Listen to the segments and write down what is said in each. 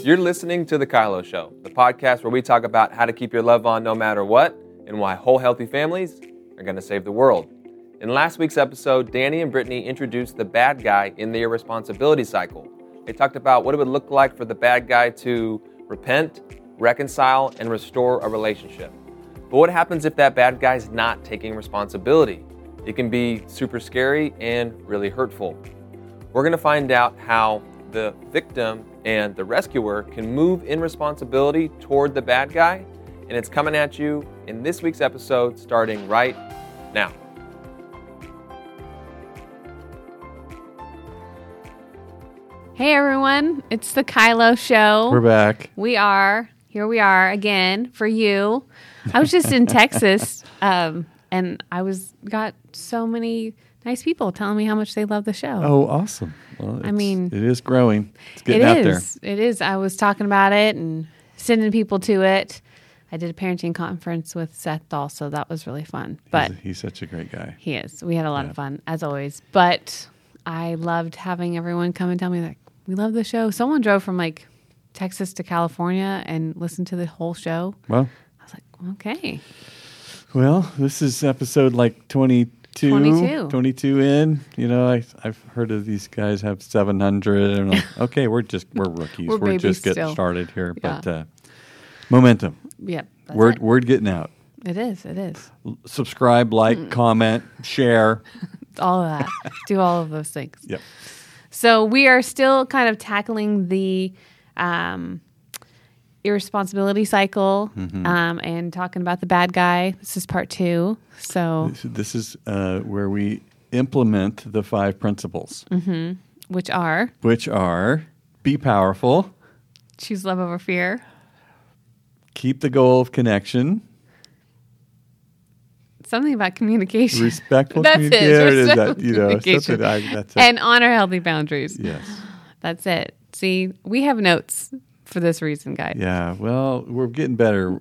You're listening to The Kylo Show, the podcast where we talk about how to keep your love on no matter what and why whole healthy families are going to save the world. In last week's episode, Danny and Brittany introduced the bad guy in the irresponsibility cycle. They talked about what it would look like for the bad guy to repent, reconcile, and restore a relationship. But what happens if that bad guy's not taking responsibility? It can be super scary and really hurtful. We're going to find out how the victim and the rescuer can move in responsibility toward the bad guy, and it's coming at you in this week's episode starting right now. Hey everyone, it's the Kylo Show. We're back. Here we are again for you. I was just in Texas, and got so many nice people telling me how much they love the show. Oh, awesome. Well, it is growing. It's getting out there. It is. I was talking about it and sending people to it. I did a parenting conference with Seth also. That was really fun. But he's such a great guy. He is. We had a lot of fun, as always. But I loved having everyone come and tell me that we love the show. Someone drove from Texas to California and listened to the whole show. Well, I was like, okay. Well, this is episode 22 in. You know, I've heard of these guys have 700, and I'm like, okay, we're rookies. We're just getting started here, yeah. But momentum. Yep. Word getting out. It is. Subscribe, like, comment, share. All of that. Do all of those things. Yep. So we are still kind of tackling the irresponsibility cycle and talking about the bad guy. This is part 2. So this is where we implement the 5 principles, which are be powerful, choose love over fear, keep the goal of connection, something about communication, respectful communication. That's it. And honor healthy boundaries. Yes, that's it. See, we have notes for this reason, guys. Yeah, well, we're getting better.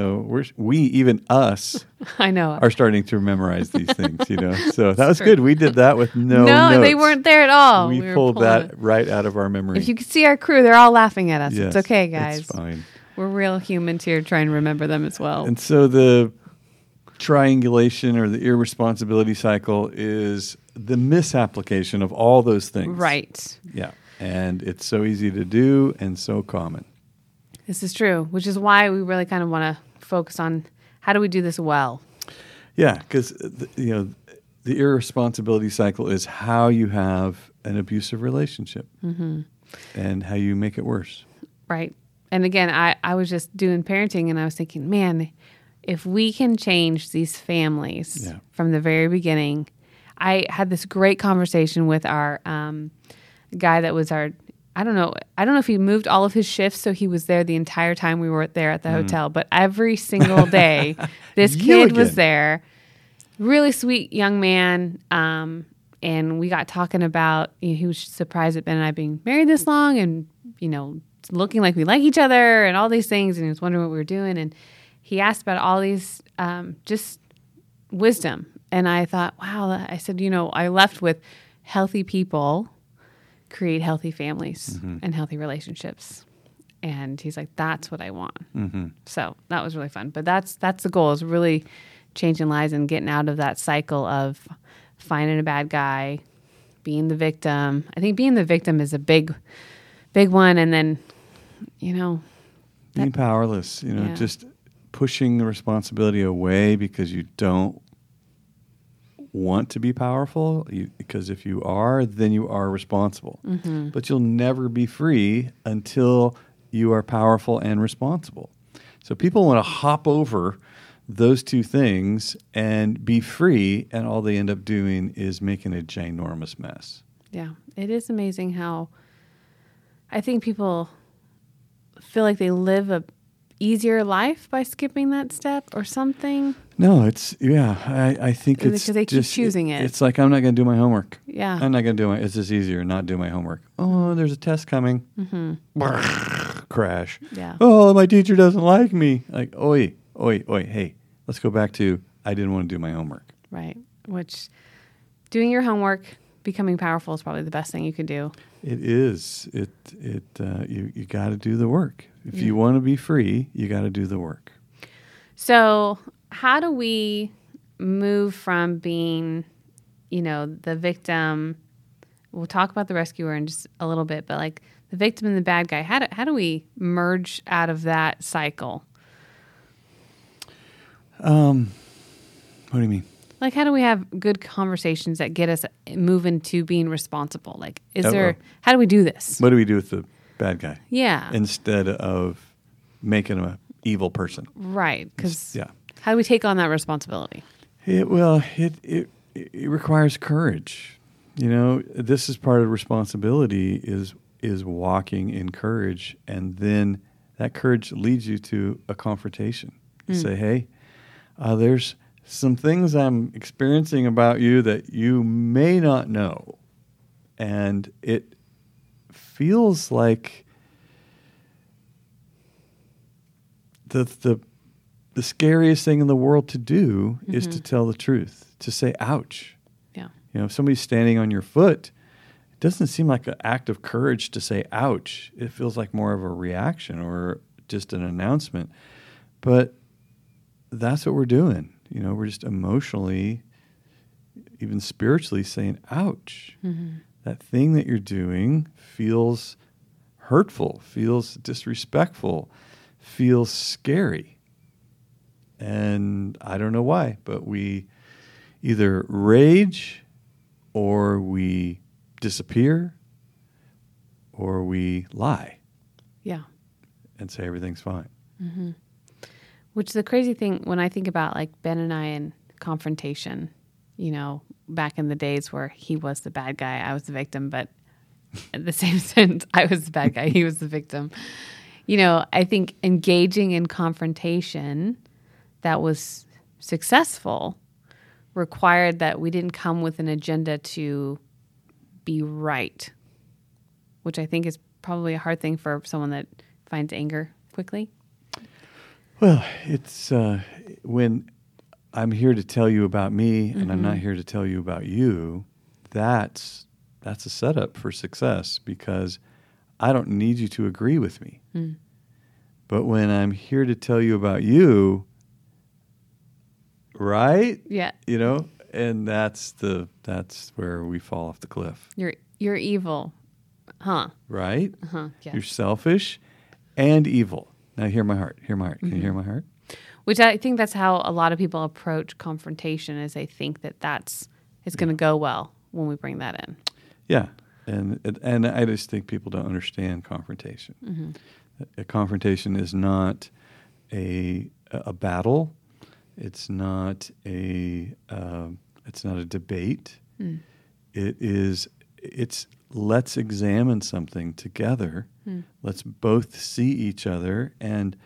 Us I know, are starting to memorize these things. So that was good. We did that with no notes. They weren't there at all. We pulled that right out of our memory. If you could see our crew, they're all laughing at us. Yes, it's okay, guys. It's fine. We're real humans here trying to remember them as well. And so the triangulation or the irresponsibility cycle is the misapplication of all those things. Right. Yeah. And it's so easy to do and so common. This is true, which is why we really kind of want to focus on how do we do this well. Yeah, because the irresponsibility cycle is how you have an abusive relationship and how you make it worse. Right. And again, I was just doing parenting and I was thinking, man, if we can change these families from the very beginning. I had this great conversation with our guy that was our, I don't know if he moved all of his shifts so he was there the entire time we were there at the hotel, but every single day this kid was there. Really sweet young man. And we got talking about, he was surprised at Ben and I being married this long and, looking like we like each other and all these things. And he was wondering what we were doing. And he asked about all these just wisdom. And I thought, wow, I said, I left with healthy people create healthy families and healthy relationships. And he's like, that's what I want. So that was really fun. But that's the goal, is really changing lives and getting out of that cycle of finding a bad guy, being the victim. I think being the victim is a big one. And then, being powerless, just pushing the responsibility away because you don't want to be powerful, because if you are, then you are responsible. But you'll never be free until you are powerful and responsible. So people want to hop over those two things and be free, and all they end up doing is making a ginormous mess. Yeah, it is amazing how I think people feel like they live a easier life by skipping that step or something. No, I think it's because they keep choosing it. It's like, I'm not going to do my homework. Yeah. I'm not going to do it's just easier not do my homework. Oh, there's a test coming. Crash. Yeah. Oh, my teacher doesn't like me. Like, oi, hey, let's go back to I didn't want to do my homework. Right. Which doing your homework, becoming powerful is probably the best thing you can do. It is. You got to do the work. If you want to be free, you got to do the work. So how do we move from being, the victim? We'll talk about the rescuer in just a little bit, but like the victim and the bad guy, how do we merge out of that cycle? What do you mean? Like, how do we have good conversations that get us moving to being responsible? Like, how do we do this? What do we do with the bad guy? Yeah. Instead of making him an evil person. Right. Because how do we take on that responsibility? It requires courage. This is part of responsibility is walking in courage. And then that courage leads you to a confrontation. You say, hey, there's some things I'm experiencing about you that you may not know. And it feels like the scariest thing in the world to do is to tell the truth, to say, ouch. Yeah. If somebody's standing on your foot, it doesn't seem like an act of courage to say, ouch. It feels like more of a reaction or just an announcement. But that's what we're doing. We're just emotionally, even spiritually saying, ouch. Mm-hmm. That thing that you're doing feels hurtful, feels disrespectful, feels scary. And I don't know why, but we either rage or we disappear or we lie. Yeah. And say everything's fine. Mm-hmm. Which the crazy thing, when I think about like Ben and I and confrontation, back in the days where he was the bad guy, I was the victim, but in the same sense, I was the bad guy, he was the victim. I think engaging in confrontation that was successful required that we didn't come with an agenda to be right, which I think is probably a hard thing for someone that finds anger quickly. Well, it's when I'm here to tell you about me and I'm not here to tell you about you, that's a setup for success because I don't need you to agree with me. Mm. But when I'm here to tell you about you, right? Yeah. And that's where we fall off the cliff. You're evil. Huh. Right? Uh-huh. Yeah. You're selfish and evil. Now hear my heart. Hear my heart. Can you hear my heart? Which I think that's how a lot of people approach confrontation, is they think that it's going to go well when we bring that in. Yeah. And I just think people don't understand confrontation. Mm-hmm. A confrontation is not a battle. It's not a debate. Mm. It's let's examine something together. Mm. Let's both see each other and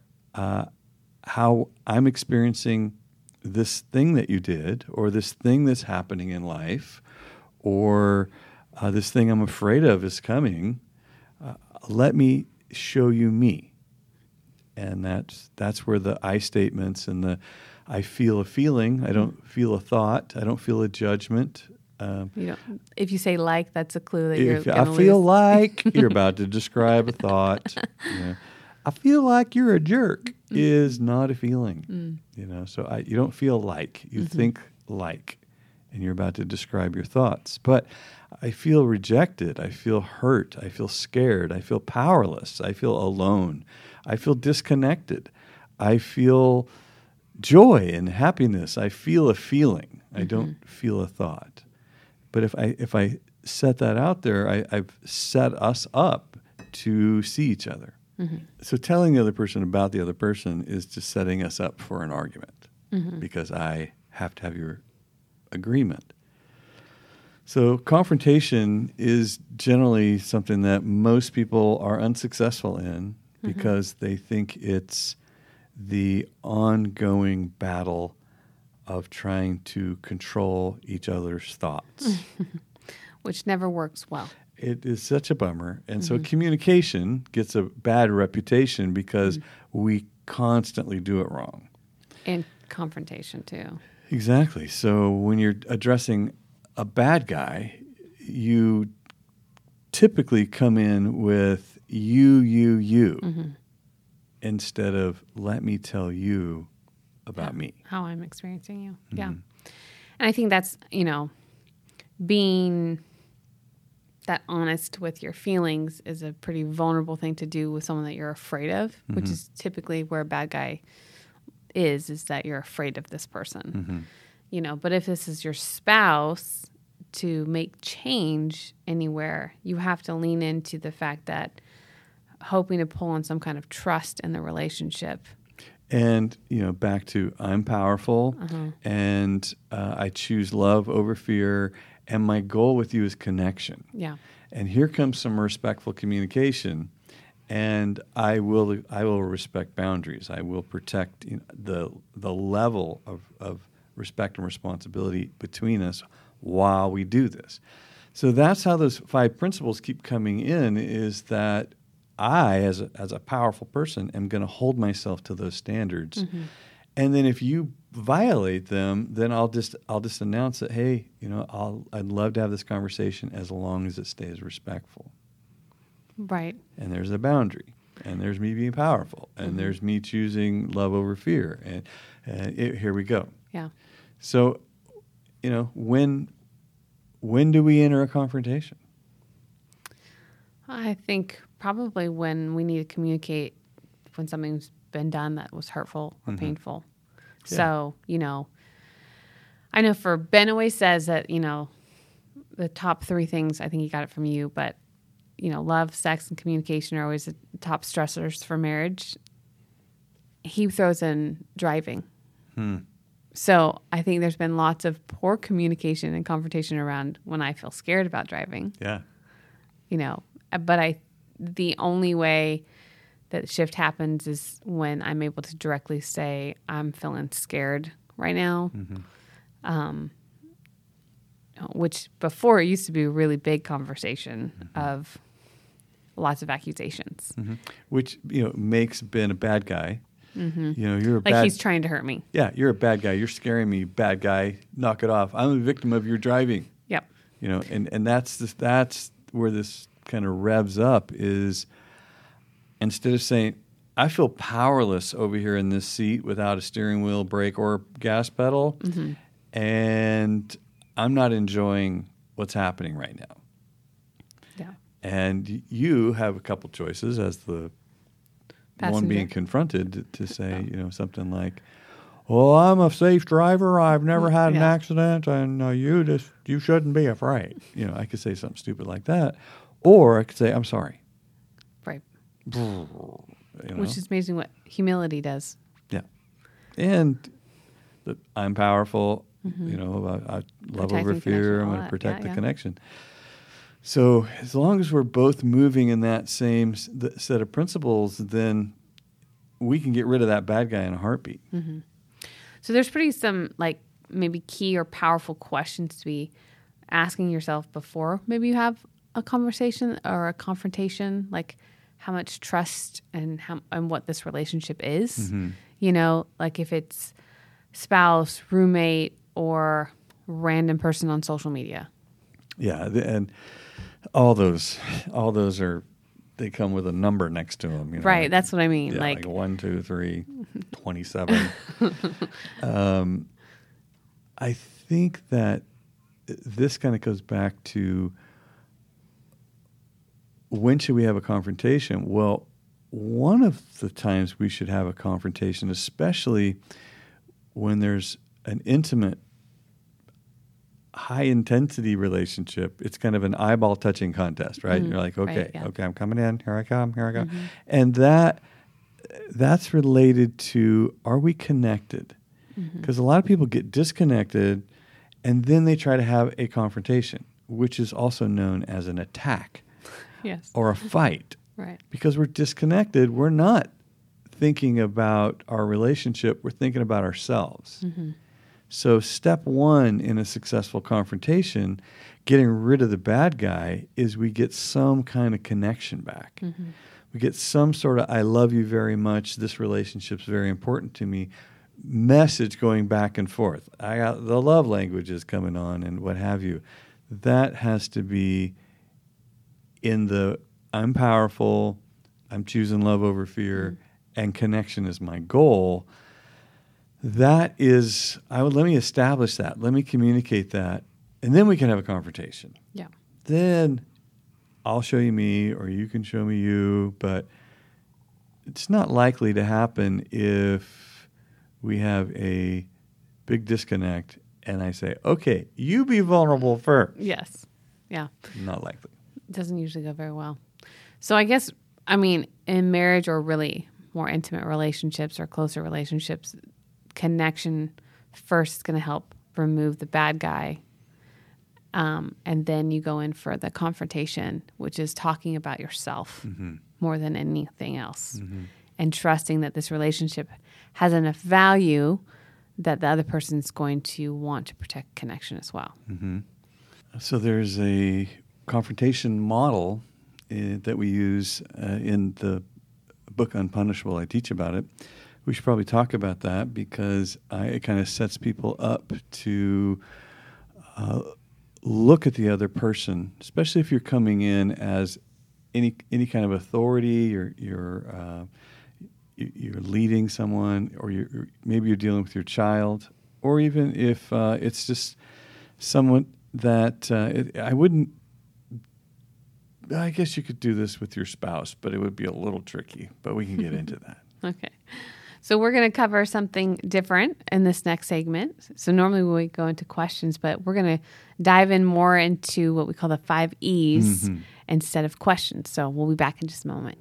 how I'm experiencing this thing that you did, or this thing that's happening in life, or this thing I'm afraid of is coming. Let me show you me. And that's where the I statements and the I feel a feeling, I don't feel a thought, I don't feel a judgment. If you say like, that's a clue that you're going to lose. I feel like you're about to describe a thought. I feel like you're a jerk is not a feeling. So you don't feel like, you think like, and you're about to describe your thoughts. But I feel rejected, I feel hurt, I feel scared, I feel powerless, I feel alone, I feel disconnected, I feel joy and happiness, I feel a feeling, I don't feel a thought. But if I set that out there, I've set us up to see each other. Mm-hmm. So telling the other person about the other person is just setting us up for an argument because I have to have your agreement. So confrontation is generally something that most people are unsuccessful in because they think it's the ongoing battle of trying to control each other's thoughts. Which never works well. It is such a bummer. And so communication gets a bad reputation because we constantly do it wrong. And confrontation too. Exactly. So when you're addressing a bad guy, you typically come in with you instead of let me tell you about me. How I'm experiencing you. Yeah. And I think that's, being that honest with your feelings is a pretty vulnerable thing to do with someone that you're afraid of, which is typically where a bad guy is that you're afraid of this person. But if this is your spouse, to make change anywhere, you have to lean into the fact that hoping to pull on some kind of trust in the relationship. And, back to I'm powerful and I choose love over fear. And my goal with you is connection. Yeah. And here comes some respectful communication. And I will respect boundaries. I will protect the level of respect and responsibility between us while we do this. So that's how those 5 principles keep coming in, is that I, as a powerful person, am going to hold myself to those standards. And then if you violate them, then I'll just announce that, hey, I'd love to have this conversation as long as it stays respectful. Right. And there's a boundary, and there's me being powerful, and there's me choosing love over fear, and here we go. Yeah. So, when do we enter a confrontation? I think probably when we need to communicate when something's been done that was hurtful or painful. Yeah. So, I know for Ben always says that, the top 3 things, I think he got it from you, but, love, sex, and communication are always the top stressors for marriage. He throws in driving. So I think there's been lots of poor communication and confrontation around when I feel scared about driving. Yeah. But the only way that shift happens is when I'm able to directly say, I'm feeling scared right now. Which before it used to be a really big conversation of lots of accusations. Which, makes Ben a bad guy. You're he's trying to hurt me. Yeah, you're a bad guy. You're scaring me, bad guy. Knock it off. I'm a victim of your driving. Yep. And that's where this kind of revs up, is instead of saying, I feel powerless over here in this seat without a steering wheel, brake, or gas pedal, and I'm not enjoying what's happening right now. Yeah. And you have a couple choices as the one being confronted to say, something like, well, I'm a safe driver. I've never had an accident, and you shouldn't be afraid. I could say something stupid like that. Or I could say, I'm sorry. Right. Which is amazing what humility does. Yeah. And I'm powerful, I love over fear. I'm going to protect the connection. So as long as we're both moving in that same set of principles, then we can get rid of that bad guy in a heartbeat. So there's some maybe key or powerful questions to be asking yourself before maybe you have a conversation or a confrontation, like how much trust and what this relationship is. If it's spouse, roommate, or random person on social media. Yeah, and all those they come with a number next to them. Right, that's what I mean. Yeah, like 1, 2, 3, 27. I think that this kind of goes back to, when should we have a confrontation? Well, one of the times we should have a confrontation, especially when there's an intimate, high-intensity relationship, it's kind of an eyeball-touching contest, right? You're like, okay, I'm coming in. Here I come. And that's related to, are we connected? Because a lot of people get disconnected, and then they try to have a confrontation, which is also known as an attack. Yes. Or a fight. Right. Because we're disconnected, we're not thinking about our relationship, we're thinking about ourselves. So step 1 in a successful confrontation, getting rid of the bad guy, is we get some kind of connection back. We get some sort of, I love you very much, this relationship's very important to me, message going back and forth. I got the love languages coming on and what have you. that has to be in the I'm powerful, I'm choosing love over fear, and connection is my goal. That is, let me establish that. Let me communicate that. And then we can have a confrontation. Yeah. Then I'll show you me or you can show me you. But it's not likely to happen if we have a big disconnect and I say, okay, you be vulnerable first. Yes. Yeah. Not likely. It doesn't usually go very well. So I guess, in marriage or really more intimate relationships or closer relationships, connection first is going to help remove the bad guy. And then you go in for the confrontation, which is talking about yourself more than anything else, and trusting that this relationship has enough value that the other person's going to want to protect connection as well. So there's a confrontation model that we use in the book Unpunishable. I teach about it. We should probably talk about that because it kind of sets people up to look at the other person, especially if you're coming in as any kind of authority, or you're leading someone, or maybe you're dealing with your child, or even if it's just someone that I guess you could do this with your spouse, but it would be a little tricky, but we can get into that. Okay. So we're going to cover something different in this next segment. So normally we go into questions, but we're going to dive in more into what we call the 5 E's instead of questions. So we'll be back in just a moment.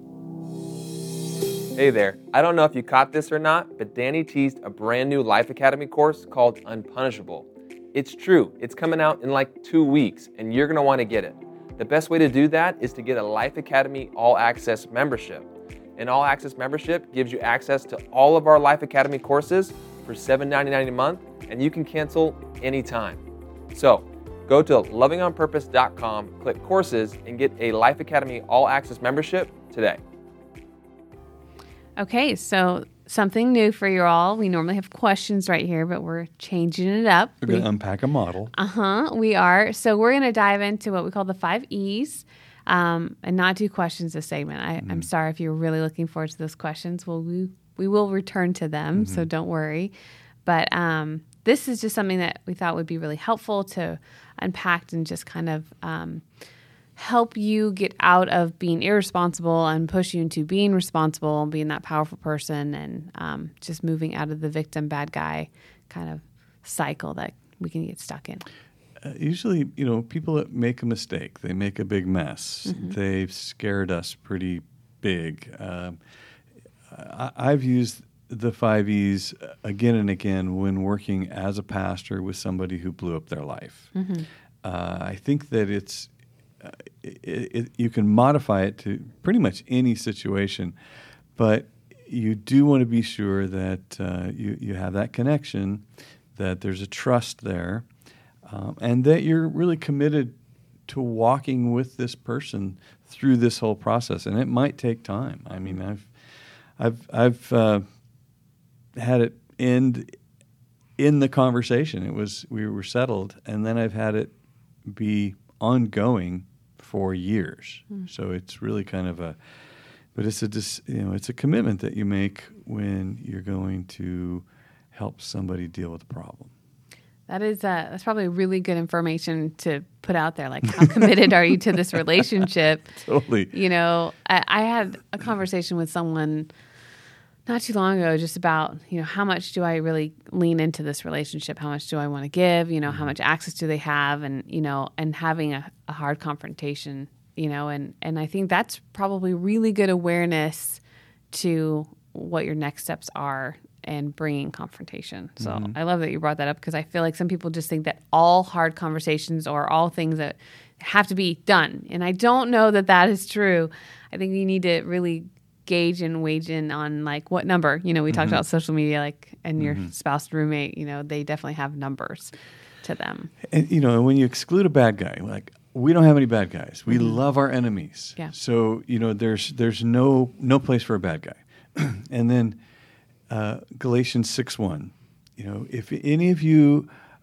Hey there. I don't know if you caught this or not, but Danny teased a brand new Life Academy course called Unpunishable. It's true. It's coming out in like 2 weeks, and you're going to want to get it. The best way to do that is to get a Life Academy All Access membership. An All Access membership gives you access to all of our Life Academy courses for $7.99 a month, and you can cancel anytime. So go to lovingonpurpose.com, click courses, and get a Life Academy All Access membership today. Okay, so something new for you all. We normally have questions right here, but we're changing it up. We're going to unpack a model. We are. So we're going to dive into what we call the 5 E's. And not do questions this segment. I'm sorry if you're really looking forward to those questions. Well, we will return to them, so don't worry. But this is just something that we thought would be really helpful to unpack and just kind of help you get out of being irresponsible and push you into being responsible and being that powerful person, and just moving out of the victim bad guy kind of cycle that we can get stuck in. Usually, people that make a mistake, they make a big mess. They've scared us pretty big. I've used the 5 E's again and again when working as a pastor with somebody who blew up their life. I think that you can modify it to pretty much any situation, but you do want to be sure that you have that connection, that there's a trust there. And that you're really committed to walking with this person through this whole process, and it might take time. I mean, I've had it end in the conversation. We were settled, and then I've had it be ongoing for years. So it's really kind of it's a commitment that you make when you're going to help somebody deal with a problem. That's probably really good information to put out there. Like, how committed are you to this relationship? Totally. I had a conversation with someone not too long ago just about, how much do I really lean into this relationship? How much do I want to give? How much access do they have? And, and having a hard confrontation, and I think that's probably really good awareness to what your next steps are and bringing confrontation. So I love that you brought that up, because I feel like some people just think that all hard conversations or all things that have to be done. And I don't know that that is true. I think you need to really gauge and wage in on like what number, we talked about social media, and your spouse, roommate, they definitely have numbers to them. And, when you exclude a bad guy, like we don't have any bad guys. We love our enemies. Yeah. So, there's no place for a bad guy. And then Galatians 6:1, if any of you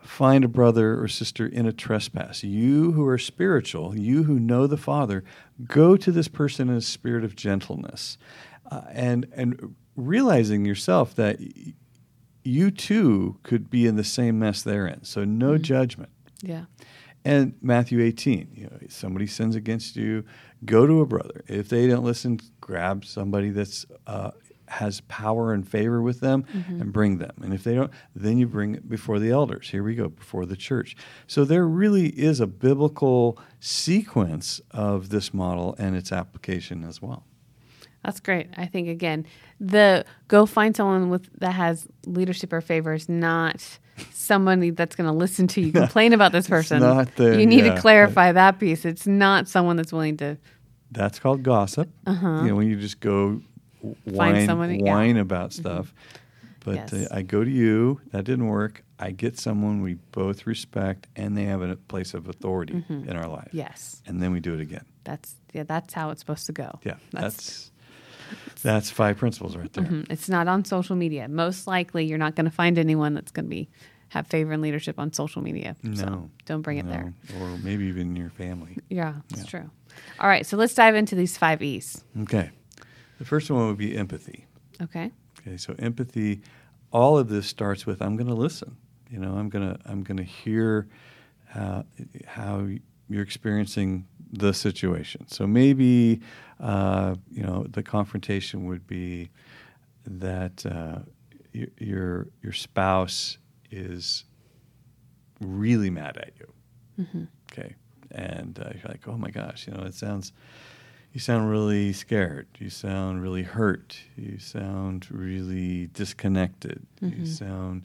find a brother or sister in a trespass, you who are spiritual, you who know the Father, go to this person in a spirit of gentleness, and realizing yourself that you too could be in the same mess they're in. So no judgment. Yeah. And Matthew 18, somebody sins against you, go to a brother. If they don't listen, grab somebody that's has power and favor with them and bring them. And if they don't, then you bring it before the elders. Here we go, before the church. So there really is a biblical sequence of this model and its application as well. That's great. I think, again, the go find someone that has leadership or favor is not somebody that's going to listen to you complain about this person. You need to clarify that piece. It's not someone that's willing to. That's called gossip. When you just go whine about stuff. But I go to you, that didn't work. I get someone we both respect, and they have a place of authority in our life. Yes. And then we do it again. That's how it's supposed to go. Yeah, that's 5 principles right there. It's not on social media. Most likely, you're not going to find anyone that's going to have favor and leadership on social media. No. So don't bring it there. Or maybe even your family. Yeah, it's true. All right, so let's dive into these 5 E's. Okay. The first one would be empathy. Okay, so empathy, all of this starts with I'm going to listen. I'm going to hear how you're experiencing the situation. So maybe the confrontation would be that your spouse is really mad at you. Okay, and you're like, oh my gosh, you sound really scared. You sound really hurt. You sound really disconnected. You sound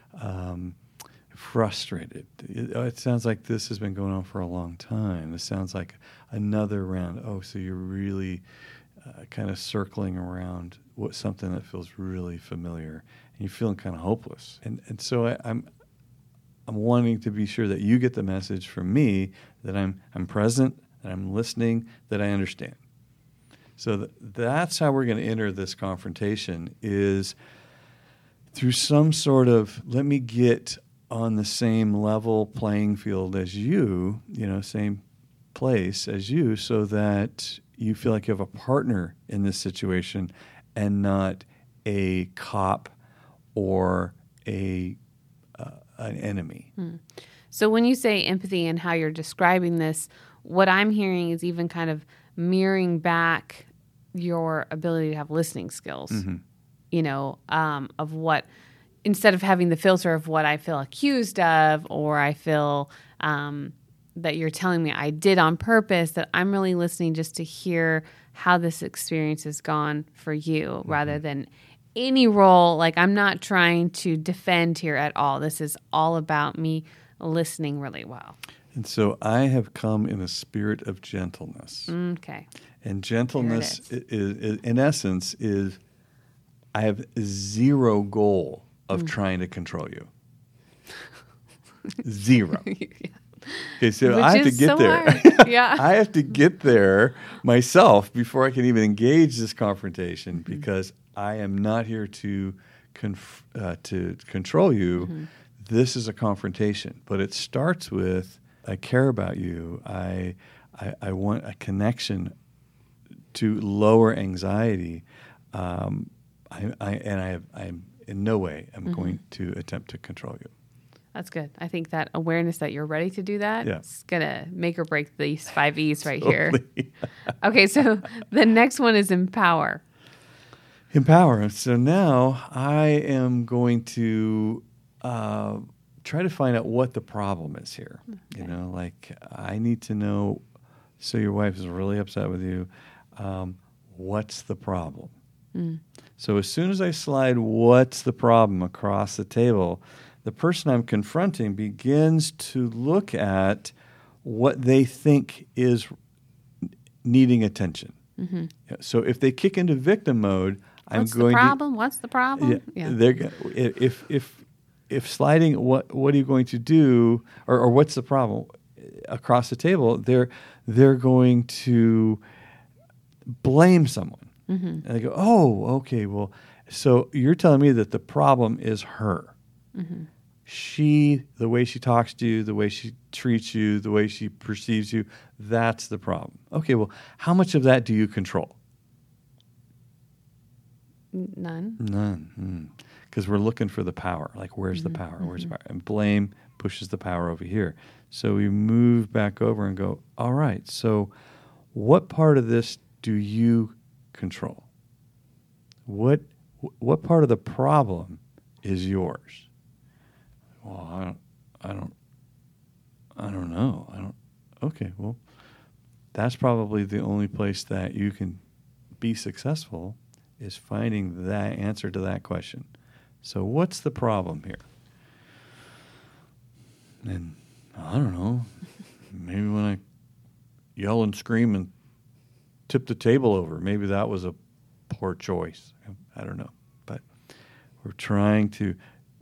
frustrated. It sounds like this has been going on for a long time. This sounds like another round. Oh, so you're really kind of circling around something that feels really familiar, and you're feeling kind of hopeless. And so I'm wanting to be sure that you get the message from me that I'm present, that I'm listening, that I understand. So that's how we're going to enter this confrontation, is through some sort of, let me get on the same level playing field as you, same place as you, so that you feel like you have a partner in this situation and not a cop or an enemy. So when you say empathy and how you're describing this, what I'm hearing is even kind of mirroring back your ability to have listening skills, of what, instead of having the filter of what I feel accused of, or I feel that you're telling me I did on purpose, that I'm really listening just to hear how this experience has gone for you, rather than any role. Like, I'm not trying to defend here at all. This is all about me listening really well. And so I have come in a spirit of gentleness. Okay. And gentleness, is, in essence, is I have zero goal of trying to control you. Zero. Okay, so I have to get there. Yeah. I have to get there myself before I can even engage this confrontation, because I am not here to control you. This is a confrontation, but it starts with, I care about you. I want a connection to lower anxiety. I'm in no way I'm going to attempt to control you. That's good. I think that awareness that you're ready to do that is going to make or break these 5 E's right here. Okay, so the next one is empower. Empower. So now I am going to try to find out what the problem is here. Okay. I need to know, so your wife is really upset with you. What's the problem? So as soon as I slide what's the problem across the table, the person I'm confronting begins to look at what they think is needing attention. So if they kick into victim mode, What's the problem? What's the problem? If sliding what are you going to do, or what's the problem across the table, they're going to blame someone. And they go, oh, okay, well, so you're telling me that the problem is her. the way she talks to you, the way she treats you, the way she perceives you, that's the problem. Okay, well, how much of that do you control? None. Because we're looking for the power. Like, where's the power? Where's the power? And blame pushes the power over here. So we move back over and go, all right, so what part of this do you control? What part of the problem is yours? Well, I don't know. Okay, well, that's probably the only place that you can be successful, is finding that answer to that question. So what's the problem here? And I don't know, maybe when I yell and scream and tip the table over, maybe that was a poor choice. I don't know. But we're trying to,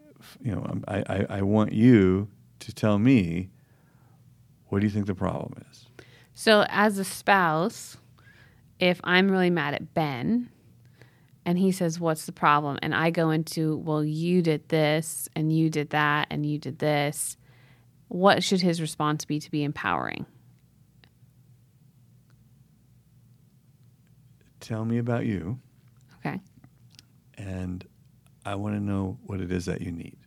I want you to tell me, what do you think the problem is? So as a spouse, if I'm really mad at Ben and he says, what's the problem? And I go into, well, you did this and you did that and you did this. What should his response be to be empowering? Tell me about you. Okay. And I want to know what it is that you need.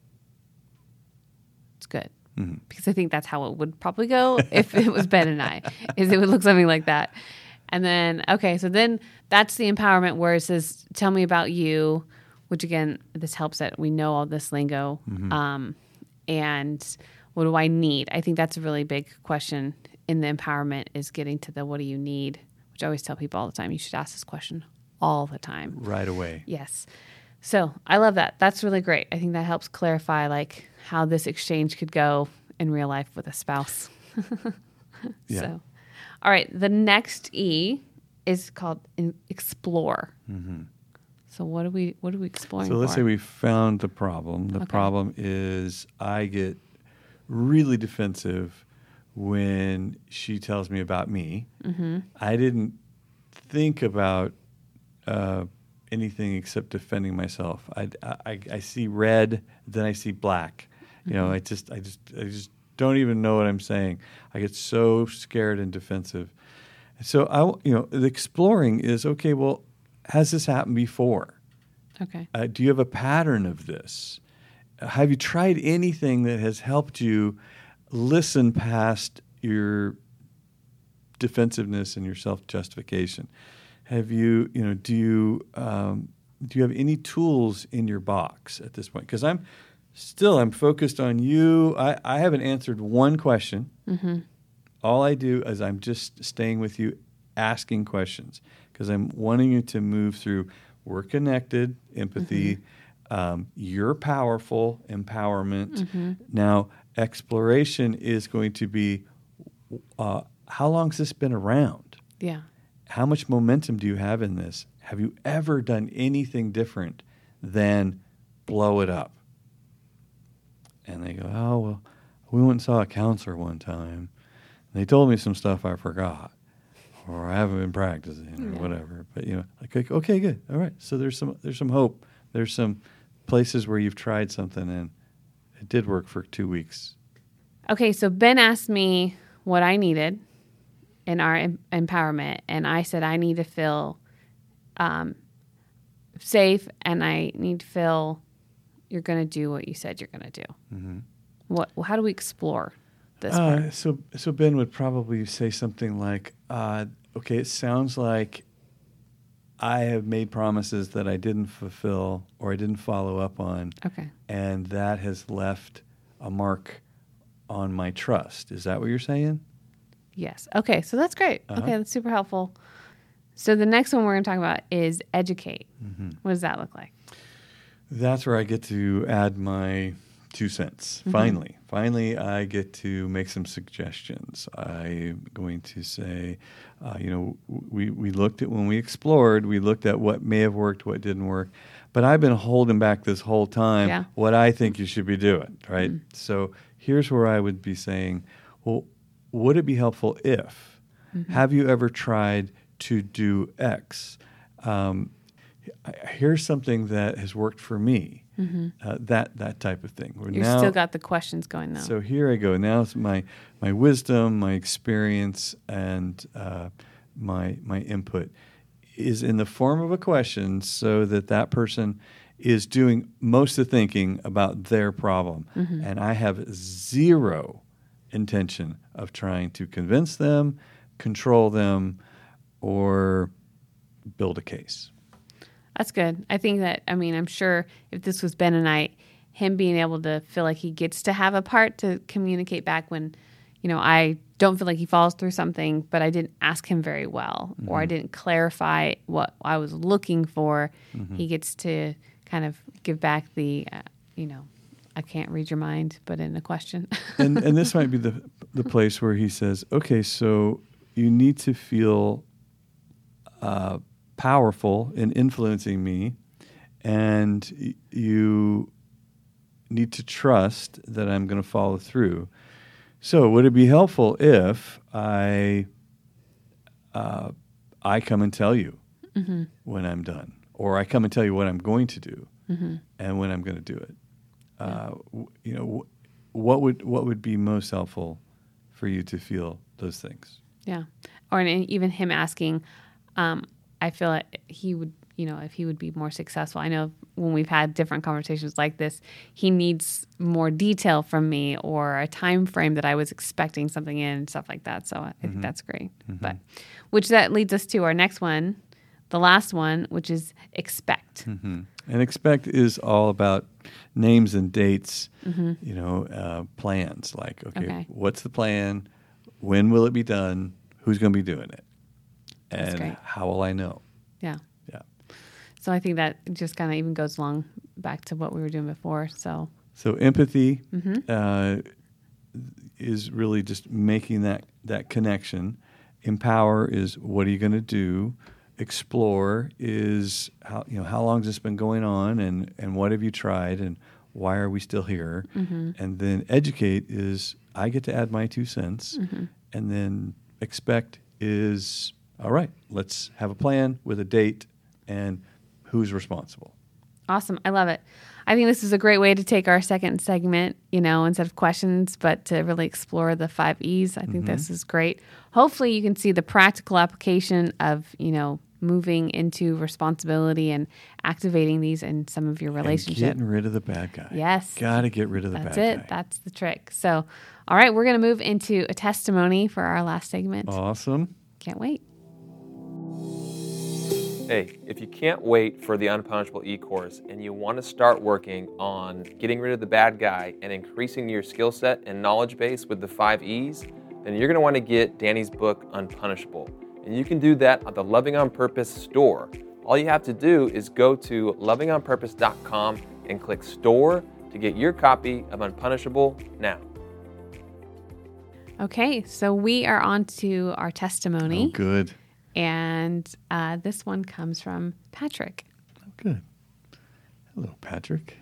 It's good. Mm-hmm. Because I think that's how it would probably go if it was Ben and I, is it would look something like that. And then, okay, so then that's the empowerment where it says, tell me about you, which again, this helps that we know all this lingo. Mm-hmm. And what do I need? I think that's a really big question in the empowerment, is getting to the what do you need, which I always tell people all the time. You should ask this question all the time. Right away. Yes. So I love that. That's really great. I think that helps clarify like how this exchange could go in real life with a spouse. Yeah. So, all right. The next E is called explore. Mm-hmm. So what are we exploring? So let's for? say we found the problem. The problem is I get really defensive when she tells me about me. Mm-hmm. I didn't think about anything except defending myself. I see red, then I see black. You know, I just don't even know what I'm saying. I get so scared and defensive. So the exploring is, okay, well, has this happened before? Okay. Do you have a pattern of this? Have you tried anything that has helped you listen past your defensiveness and your self-justification? Have you, do you have any tools in your box at this point? Because I'm focused on you. I haven't answered one question. Mm-hmm. All I do is I'm just staying with you, asking questions, because I'm wanting you to move through. We're connected, empathy. Mm-hmm. You're powerful, empowerment. Mm-hmm. Now, exploration is going to be, how long has this been around? Yeah. How much momentum do you have in this? Have you ever done anything different than blow it up? And they go, oh, well, we went and saw a counselor one time. And they told me some stuff I forgot, or I haven't been practicing, or whatever. But, like, okay, good. All right. So there's some hope. There's some places where you've tried something and it did work for 2 weeks. Okay, so Ben asked me what I needed in our empowerment, and I said I need to feel safe, and I need to feel you're going to do what you said you're going to do. Mm-hmm. How do we explore this part? So Ben would probably say something like, okay, it sounds like I have made promises that I didn't fulfill or I didn't follow up on. Okay. And that has left a mark on my trust. Is that what you're saying? Yes. Okay, so that's great. Uh-huh. Okay, that's super helpful. So the next one we're going to talk about is educate. Mm-hmm. What does that look like? That's where I get to add my 2 cents. Mm-hmm. Finally, I get to make some suggestions. I'm going to say, we looked at, when we explored, we looked at what may have worked, what didn't work. But I've been holding back this whole time what I think you should be doing, right? Mm-hmm. So here's where I would be saying, well, would it be helpful if, have you ever tried to do X? Here's something that has worked for me. That type of thing. You've still got the questions going, though. So here I go. Now it's my wisdom, my experience, and my input is in the form of a question, so that person is doing most of the thinking about their problem. And I have zero intention of trying to convince them, control them, or build a case. That's good. I think that, I'm sure if this was Ben and I, him being able to feel like he gets to have a part to communicate back when, I don't feel like he falls through something, but I didn't ask him very well, or I didn't clarify what I was looking for. He gets to kind of give back the, I can't read your mind, but in a question. and this might be the place where he says, okay, so you need to feel powerful in influencing me, and you need to trust that I'm going to follow through. So would it be helpful if I come and tell you when I'm done, or I come and tell you what I'm going to do and when I'm going to do it? What would be most helpful for you to feel those things? Yeah. Or even him asking, I feel like he would, if he would be more successful. I know when we've had different conversations like this, he needs more detail from me, or a time frame that I was expecting something in and stuff like that. So I think that's great. But which that leads us to our next one, the last one, which is expect. And expect is all about names and dates, plans. Like, okay, what's the plan? When will it be done? Who's going to be doing it? And how will I know? Yeah. Yeah. So I think that just kind of even goes along back to what we were doing before. So empathy is really just making that connection. Empower is what are you going to do? Explore is how long has this been going on, and what have you tried, and why are we still here? And then educate is I get to add my 2 cents, and then expect is all right. Let's have a plan with a date and who's responsible. Awesome. I love it. I think this is a great way to take our second segment, instead of questions, but to really explore the 5 E's. I think this is great. Hopefully you can see the practical application of, moving into responsibility and activating these in some of your relationships. Getting rid of the bad guy. Yes. Got to get rid of the bad guy. That's it. That's the trick. So, all right, we're going to move into a testimony for our last segment. Awesome. Can't wait. Hey, if you can't wait for the Unpunishable e-course and you want to start working on getting rid of the bad guy and increasing your skill set and knowledge base with the 5 E's, then you're going to want to get Danny's book, Unpunishable. And you can do that at the Loving on Purpose store. All you have to do is go to lovingonpurpose.com and click store to get your copy of Unpunishable now. Okay, so we are on to our testimony. Oh, good. And this one comes from Patrick. Oh, good. Hello, Patrick.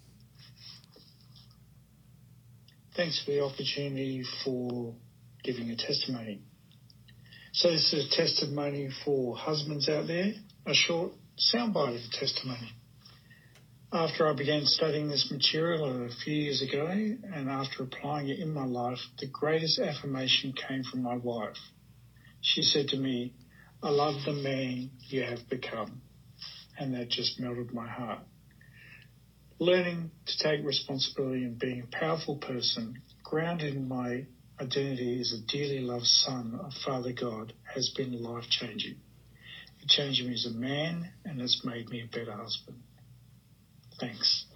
Thanks for the opportunity for giving a testimony. So this is a testimony for husbands out there, a short soundbite of a testimony. After I began studying this material a few years ago, and after applying it in my life, the greatest affirmation came from my wife. She said to me, "I love the man you have become." And that just melted my heart. Learning to take responsibility and being a powerful person, grounded in my identity as a dearly loved son of Father God, has been life-changing. It changed me as a man, and it's made me a better husband. Thanks.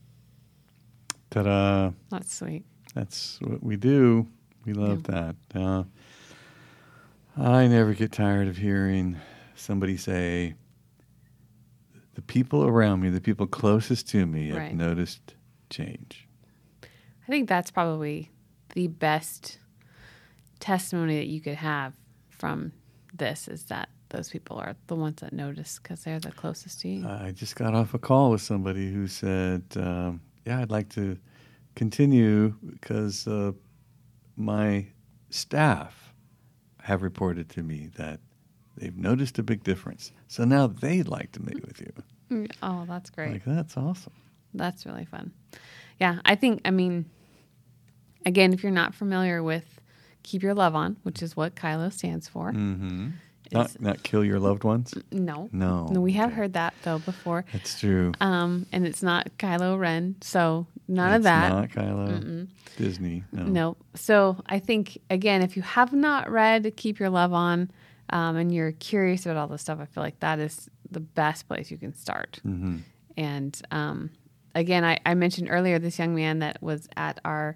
Ta-da. That's sweet. That's what we do. We love that. I never get tired of hearing somebody say, the people around me, the people closest to me have noticed change. I think that's probably the best testimony that you could have from this, is that those people are the ones that notice because they're the closest to you. I just got off a call with somebody who said, I'd like to continue because my staff have reported to me that they've noticed a big difference. So now they'd like to meet with you. Oh, that's great. Like, that's awesome. That's really fun. Yeah, I mean, again, if you're not familiar with Keep Your Love On, which is what Kylo stands for. Mm-hmm. Not kill your loved ones? No. No. We have heard that, though, before. That's true. And it's not Kylo Ren, so none of that. It's not Kylo. Mm-mm. Disney. No. So I think, again, if you have not read Keep Your Love On and you're curious about all this stuff, I feel like that is the best place you can start. Mm-hmm. And again, I mentioned earlier this young man that was at our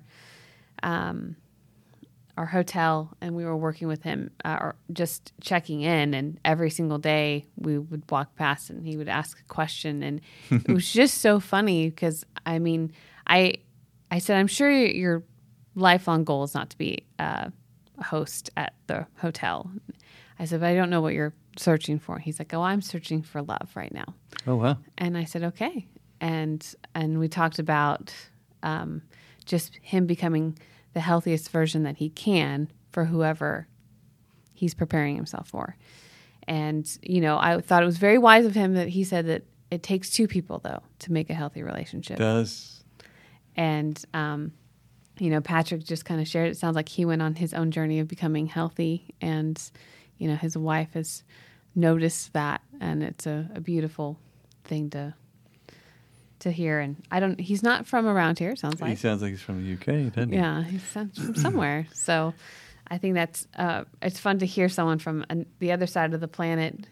hotel, and we were working with him or just checking in, and every single day we would walk past and he would ask a question, and it was just so funny because, I mean, I said, I'm sure your lifelong goal is not to be a host at the hotel. I said, but I don't know what you're searching for. He's like, oh, I'm searching for love right now. Oh, wow. And I said, okay. And we talked about just him becoming the healthiest version that he can for whoever he's preparing himself for. And, I thought it was very wise of him that he said that it takes two people, though, to make a healthy relationship. It does. And, Patrick just kind of shared, it sounds like he went on his own journey of becoming healthy, and, his wife has noticed that, and it's a beautiful thing to hear. And he's not from around here, sounds like. He sounds like he's from the UK, doesn't he? Yeah, he's from somewhere. So I think that's, it's fun to hear someone from the other side of the planet,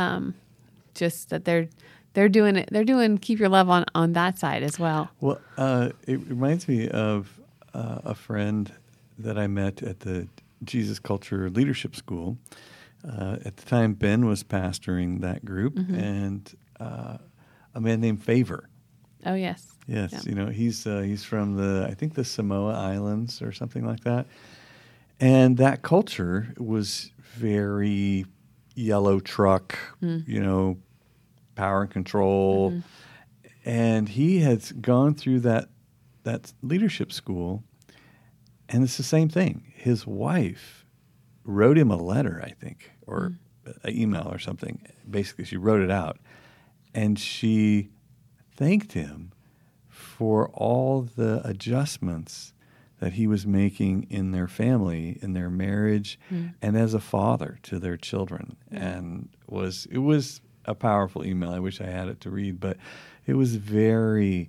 just that they're doing it. They're doing Keep Your Love on that side as well. Well, it reminds me of a friend that I met at the Jesus Culture Leadership School. At the time, Ben was pastoring that group, and a man named Favor. Oh, yes. Yes, yeah. He's from I think the Samoa Islands or something like that. And that culture was very yellow truck, power and control. Mm-hmm. And he has gone through that leadership school, and it's the same thing. His wife wrote him a letter, I think, or an email or something. Basically, she wrote it out, and she thanked him for all the adjustments that he was making in their family, in their marriage, and as a father to their children. And it was a powerful email. I wish I had it to read, but it was very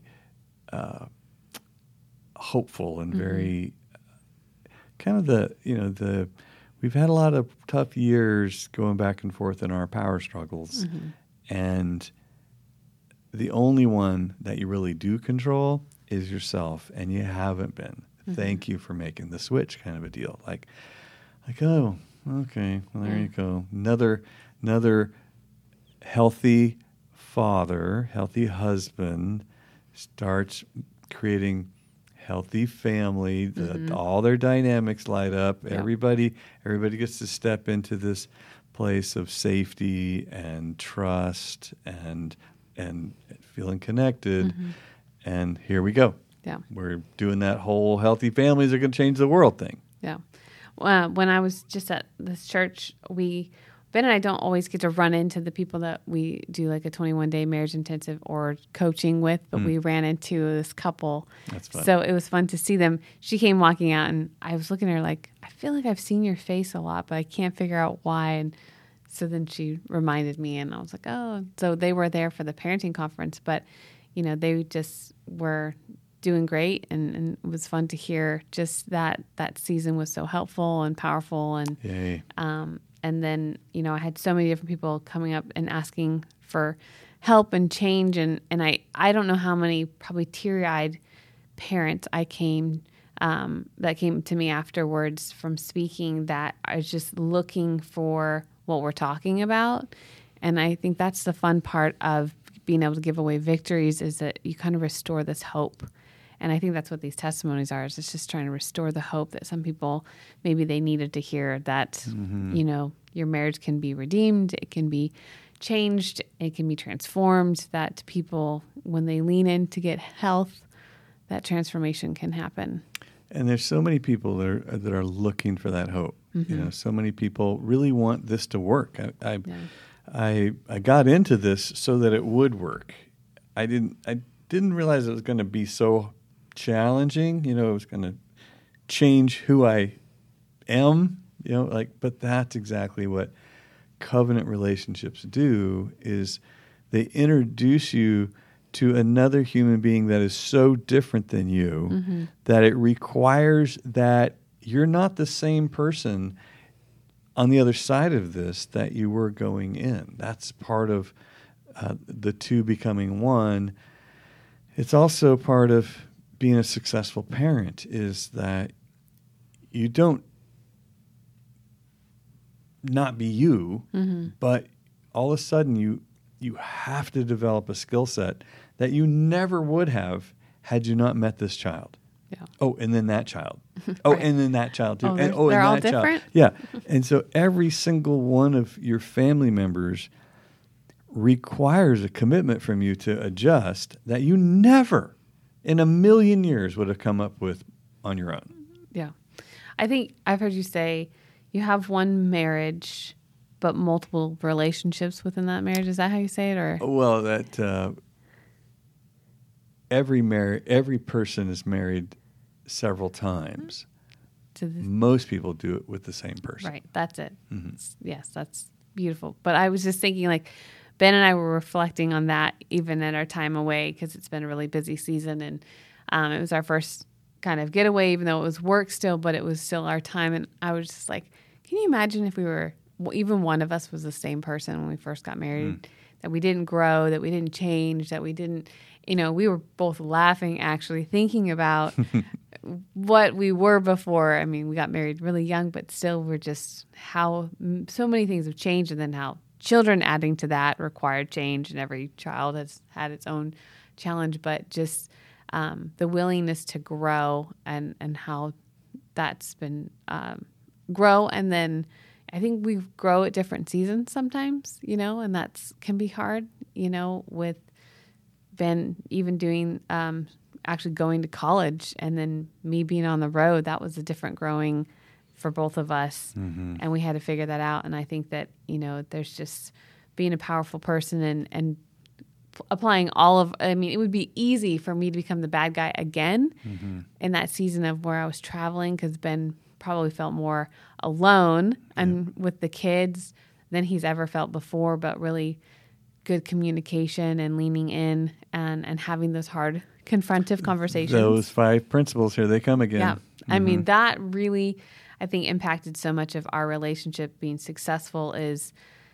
hopeful and very kind of we've had a lot of tough years going back and forth in our power struggles, and the only one that you really do control is yourself, and you haven't been. Thank you for making the switch, kind of a deal. Like, oh, okay, well, there you go. Another healthy father, healthy husband starts creating healthy family. All their dynamics light up. Yeah. Everybody gets to step into this place of safety and trust and feeling connected. And here we go. Yeah. We're doing that whole healthy families are going to change the world thing. Yeah. When I was just at this church, Ben and I don't always get to run into the people that we do like a 21-day marriage intensive or coaching with, but we ran into this couple. That's fun. So it was fun to see them. She came walking out, and I was looking at her like, I feel like I've seen your face a lot, but I can't figure out why. And so then she reminded me, and I was like, oh. So they were there for the parenting conference, but, they just were doing great, and it was fun to hear just that season was so helpful and powerful. And Yay. And then, I had so many different people coming up and asking for help and change. And I don't know how many probably teary-eyed parents that came to me afterwards from speaking that I was just looking for what we're talking about. And I think that's the fun part of being able to give away victories, is that you kind of restore this hope. And I think that's what these testimonies are, is it's just trying to restore the hope that some people, maybe they needed to hear that, your marriage can be redeemed, it can be changed, it can be transformed, that people, when they lean in to get health, that transformation can happen. And there's so many people that are looking for that hope. So many people really want this to work. I got into this so that it would work. I didn't realize it was going to be so challenging. You know, it was going to change who I am. You know, like, but that's exactly what covenant relationships do, is they introduce you to another human being that is so different than you that it requires that you're not the same person on the other side of this that you were going in. That's part of the two becoming one. It's also part of being a successful parent, is that you don't not be you, but all of a sudden you have to develop a skill set that you never would have had you not met this child. Yeah. Oh, and then that child. Oh, Right. and then that child too. Oh, and they're all that child. different? Yeah. And so every single one of your family members requires a commitment from you to adjust that you never in a million years would have come up with on your own. Yeah. I think I've heard you say you have one marriage, but multiple relationships within that marriage. Is that how you say it? Or Well, that every person is married several times. Most people do it with the same person. Right. That's it. Yes, that's beautiful. But I was just thinking, like, Ben and I were reflecting on that even at our time away, because it's been a really busy season. And it was our first kind of getaway, even though it was work still, but it was still our time. And I was just like, can you imagine if we were, even one of us was the same person when we first got married, that we didn't grow, that we didn't change, that we didn't, we were both laughing, actually, thinking about what we were before. I mean, we got married really young, but still we're just how so many things have changed, and then how children adding to that required change, and every child has had its own challenge, but just the willingness to grow and how that's been grow. And then I think we grow at different seasons sometimes, and that's can be hard, with Ben even doing actually going to college, and then me being on the road. That was a different growing for both of us, and we had to figure that out. And I think that there's just being a powerful person and applying it would be easy for me to become the bad guy again in that season of where I was traveling, because Ben probably felt more alone and with the kids than he's ever felt before, but really good communication and leaning in and having those hard confrontive conversations. Those 5 principles, here they come again. Yeah. I mean, that really, I think, impacted so much of our relationship being successful is,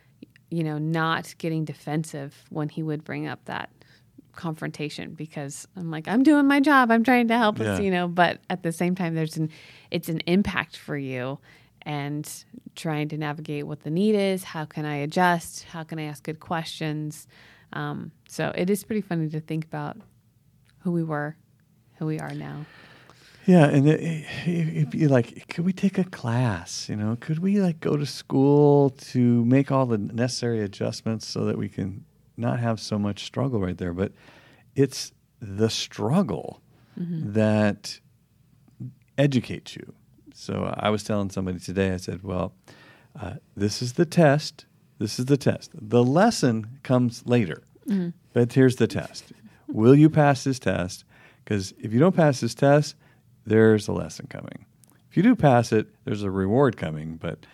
not getting defensive when he would bring up that confrontation, because I'm like, I'm doing my job. I'm trying to help us, but at the same time, it's an impact for you, and trying to navigate what the need is. How can I adjust? How can I ask good questions? So it is pretty funny to think about who we were, who we are now. Yeah, and it'd be like, could we take a class? Could we go to school to make all the necessary adjustments so that we can not have so much struggle right there? But it's the struggle that educates you. So I was telling somebody today, I said, well, this is the test. This is the test. The lesson comes later, but here's the test. Will you pass this test? Because if you don't pass this test, there's a lesson coming. If you do pass it, there's a reward coming, but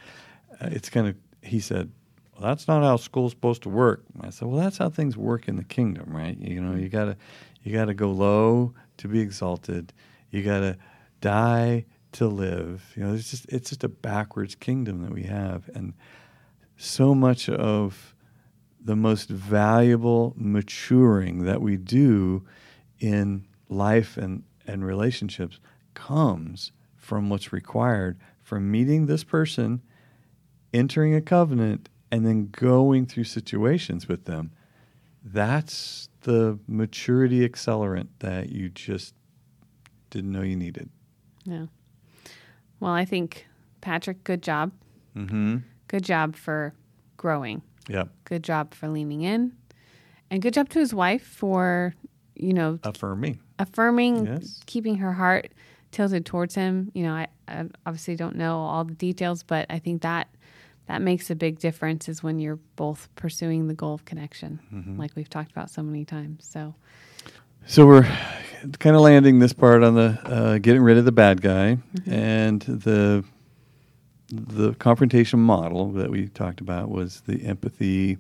he said, well, that's not how school's supposed to work. I said, well, that's how things work in the kingdom, right? You gotta go low to be exalted. You gotta die to live. It's just a backwards kingdom that we have. And so much of the most valuable maturing that we do in life and relationships comes from what's required from meeting this person, entering a covenant, and then going through situations with them. That's the maturity accelerant that you just didn't know you needed. Yeah. Well, I think, Patrick, good job. Good job for growing. Yeah. Good job for leaning in. And good job to his wife for, affirming, yes. Keeping her heart tilted towards him. I obviously don't know all the details, but I think that makes a big difference, is when you're both pursuing the goal of connection, like we've talked about so many times. So we're kind of landing this part on the getting rid of the bad guy, and the confrontation model that we talked about was the empathy,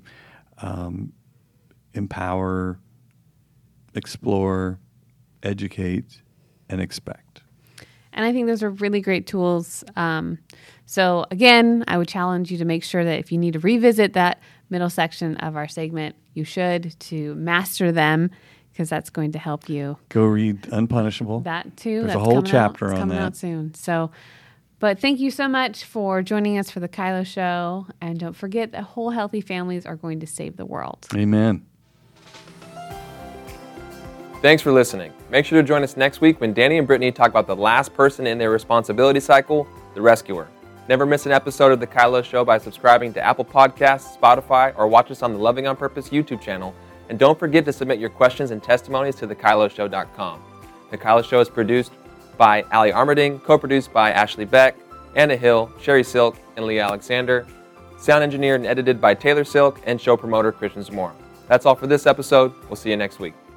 empower, explore, educate, and expect. And I think those are really great tools. So again, I would challenge you to make sure that if you need to revisit that middle section of our segment, you should, to master them, because that's going to help you. Go read Unpunishable. That too. There's a whole chapter on that. Coming out soon. So, but thank you so much for joining us for the Kylo Show. And don't forget that whole healthy families are going to save the world. Amen. Thanks for listening. Make sure to join us next week when Danny and Brittany talk about the last person in their responsibility cycle, the rescuer. Never miss an episode of The Kylo Show by subscribing to Apple Podcasts, Spotify, or watch us on the Loving on Purpose YouTube channel. And don't forget to submit your questions and testimonies to thekyloshow.com. The Kylo Show is produced by Ali Armerding, co-produced by Ashley Beck, Anna Hill, Sherry Silk, and Leah Alexander. Sound engineered and edited by Taylor Silk and show promoter Christian Zamora. That's all for this episode. We'll see you next week.